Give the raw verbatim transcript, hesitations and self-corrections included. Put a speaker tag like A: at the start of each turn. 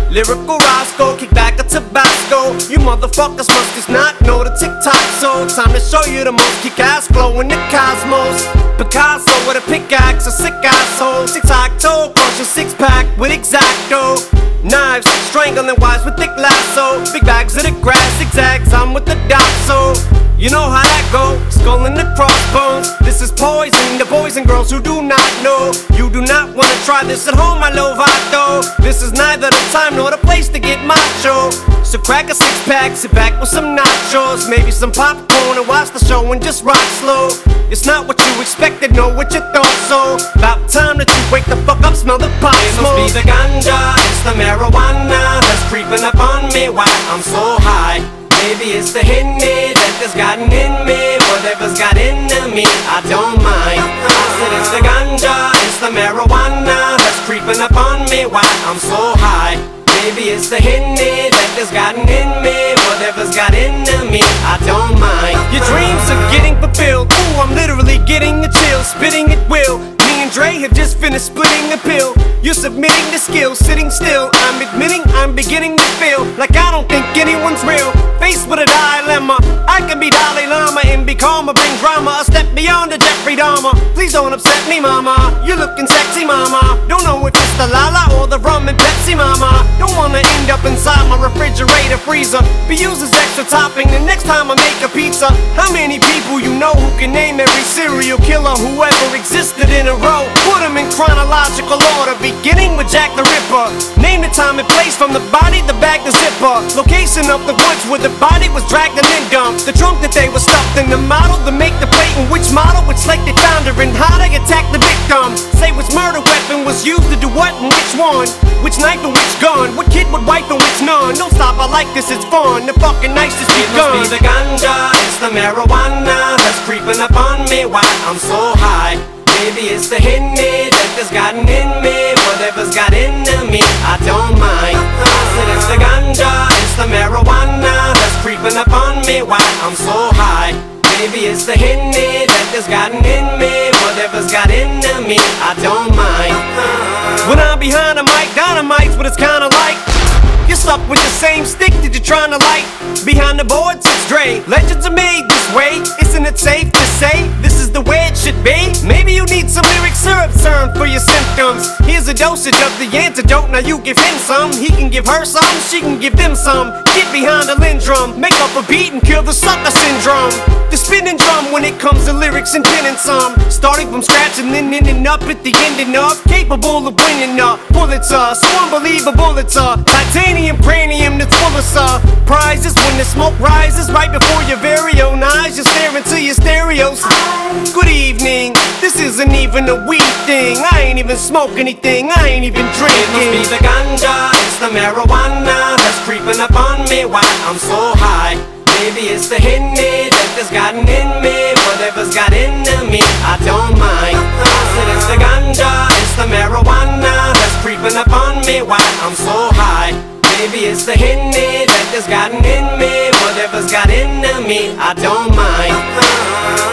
A: Lyrical Roscoe, kick back a Tabasco. You motherfuckers must just not know the TikTok. So time to show you the most kick-ass flow in the cosmos. Picasso with a pickaxe, a sick asshole. Tic-tac-toe, crush a six-pack with Exacto. Knives, strangling wise with thick lasso. Big bags of the grass, zigzags, I'm with the dot. So you know how that go, skull and the crossbones. This is poison, the boys and girls who do not know. You do not wanna try this at home, my Lovato. This is neither the time nor the place to get macho. So crack a six-pack, sit back with some nachos, maybe some popcorn, and watch the show and just rock slow. It's not what you expected, know what you thought. So about time that you wake the fuck up, smell the pot smoke. It must be the ganja, it's the marijuana that's creeping up on me while I'm so high. Maybe it's the Henny that has gotten in me. Whatever's got into me, I don't mind. I said it's the ganja, it's the marijuana that's creeping up on me while I'm so high. Maybe it's the Henny that has gotten in me. Whatever's got into me, I don't mind. Your dreams are getting fulfilled. Ooh, I'm literally getting a chill, spitting at will. Me and Dre have just finished splitting the pill. You're submitting the skills, sitting still. I'm admitting I'm beginning to feel like I don't think anyone's real. Faced with a dilemma, I can be Dalai Lama and be calmer, bring drama a step beyond the Jeffrey Dahmer. Please don't upset me, mama. You're looking sexy, mama. Don't know if it's the Lala or the rum and Pepsi, mama. Don't wanna end up inside my refrigerator freezer. Be used as extra topping the next time I make a pizza. How many people you know who can name every serial killer who ever existed in a row? Put them in chronological order, beginning with Jack the Ripper. Name the time and place, from the body, the bag, the zipper. Location of the woods where the body was dragged and then dumped. The trunk that they were stuffed in, the model to make the plate, and which model, which lake they found her, and how they attacked the victim. Say which murder weapon was used to do what and which one. Which knife and which gun, what kid would wipe and which none. Don't stop, I like this, it's fun. The fucking night just begun. It must be the ganja, it's the marijuana that's creeping up on me while I'm so high. Maybe it's the Henny that has gotten in me. Whatever's got into me, I don't mind. I said it's the ganja, it's the marijuana that's creeping up on me while I'm so high. Maybe it's the Henny that has gotten in me. Whatever's got into me, I don't mind. When I'm behind a mic, dynamite's what it's kinda like. You're stuck with the same stick that you're trying to light. Behind the boards, it's Dre. Legends are made this way. Isn't it safe to say this is the way it should be? Maybe you need some lyric syrup serum for your symptoms. Here's a dosage of the antidote. Now you give him some, he can give her some, she can give them some. Get behind the lindrum, make up a beat and kill the sucker syndrome. The spinning drum when it comes to lyrics and penning some. Starting from scratch and then ending up at the ending of. Capable of winning a Pulitzer, so unbelievable it's a titanium cranium that's full of surprises. When the smoke rises right before your very own eyes, you're staring to your stereos. Good evening, this isn't even a weed thing. I ain't even smoke anything, I ain't even drinking. It must be the ganja, it's the marijuana that's creeping up on me while I'm so high. Maybe it's the Henny that has gotten in me. Whatever's got into me, I don't mind. I said it's the ganja, it's the marijuana that's creeping up on me while I'm so high. Maybe it's the Henny that has gotten in me. Whatever's got into me, I don't mind.